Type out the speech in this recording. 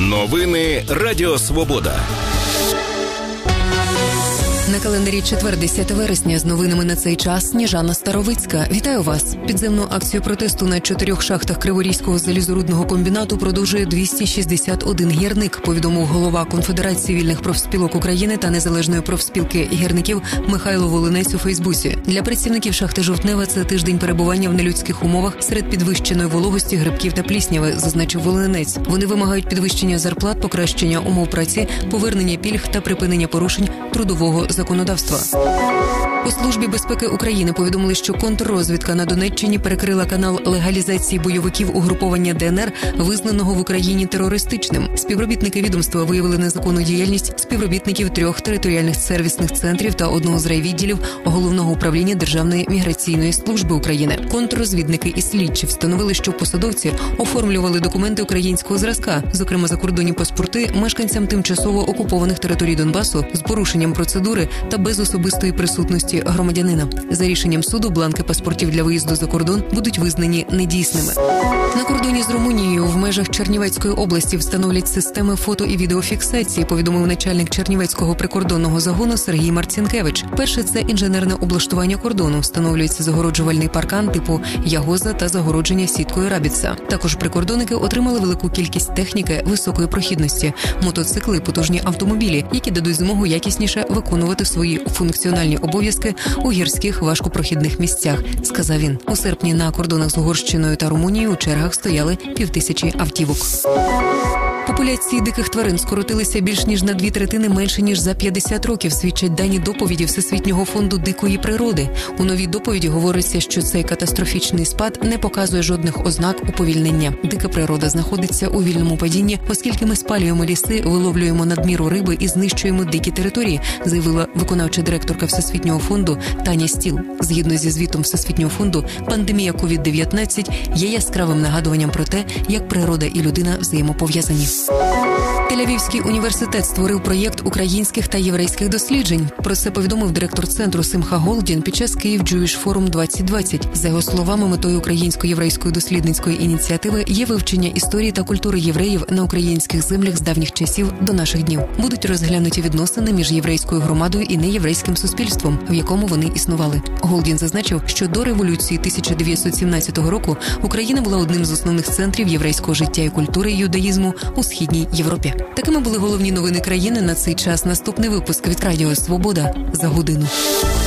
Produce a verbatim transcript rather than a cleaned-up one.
Новини Радіо Свобода. На календарі четвер, десяте вересня, з новинами на цей час Сніжана Старовицька. Вітаю вас! Підземну акцію протесту на чотирьох шахтах Криворізького залізорудного комбінату продовжує двісті шістдесят один гірник, повідомив голова Конфедерації вільних профспілок України та Незалежної профспілки гірників Михайло Волинець у Фейсбуці. Для працівників шахти Жовтнева це тиждень перебування в нелюдських умовах серед підвищеної вологості, грибків та плісняви, зазначив Волинець. Вони вимагають підвищення зарплат, покращення умов праці, повернення пільг та припинення порушень трудового законодавства. У Службі безпеки України повідомили, що контррозвідка на Донеччині перекрила канал легалізації бойовиків угруповання ДНР, визнаного в Україні терористичним. Співробітники відомства виявили незаконну діяльність співробітників трьох територіальних сервісних центрів та одного з райвідділів Головного управління Державної міграційної служби України. Контррозвідники і слідчі встановили, що посадовці оформлювали документи українського зразка, зокрема закордонні паспорти, мешканцям тимчасово окупованих територій Донбасу з порушенням процедури та без особистої присутності громадянина. За рішенням суду бланки паспортів для виїзду за кордон будуть визнані недійсними. На кордоні з Румунією в межах Чернівецької області встановлять системи фото- і відеофіксації, повідомив начальник Чернівецького прикордонного загону Сергій Марцінкевич. Перше – це інженерне облаштування кордону. Встановлюється загороджувальний паркан типу Ягоза та загородження сіткою Рабіца. Також прикордонники отримали велику кількість техніки високої прохідності – мотоцикли, потужні автомобілі, які дадуть змогу якісніше виконувати свої функціональні обов'язки у гірських важкопрохідних місцях, сказав він. У серпні на кордонах з Угорщиною та Румунією у чергах стояли півтисячі автівок. Популяції диких тварин скоротилися більш ніж на дві третини менше, ніж за п'ятдесят років, свідчать дані доповіді Всесвітнього фонду дикої природи. У новій доповіді говориться, що цей катастрофічний спад не показує жодних ознак уповільнення. Дика природа знаходиться у вільному падінні, оскільки ми спалюємо ліси, виловлюємо надміру риби і знищуємо дикі території, заявила виконавча директорка Всесвітнього фонду Таня Стіл. Згідно зі звітом Всесвітнього фонду, пандемія ковід дев'ятнадцять є яскравим нагадуванням про те, як природа і людина взаємопов'язані. Тель-Авівський університет створив проєкт українських та єврейських досліджень. Про це повідомив директор центру Симха Голдін під час Київ Jewish Forum двадцять двадцять. За його словами, метою українсько-єврейської дослідницької ініціативи є вивчення історії та культури євреїв на українських землях з давніх часів до наших днів. Будуть розглянуті відносини між єврейською громадою і неєврейським суспільством, в якому вони існували. Голдін зазначив, що до революції тисяча дев'ятсот сімнадцятого року Україна була одним з основних центрів єврейського життя і культури і юдаїзму у Східній Європі. Такими були головні новини країни на цей час. Наступний випуск від Радіо Свобода за годину.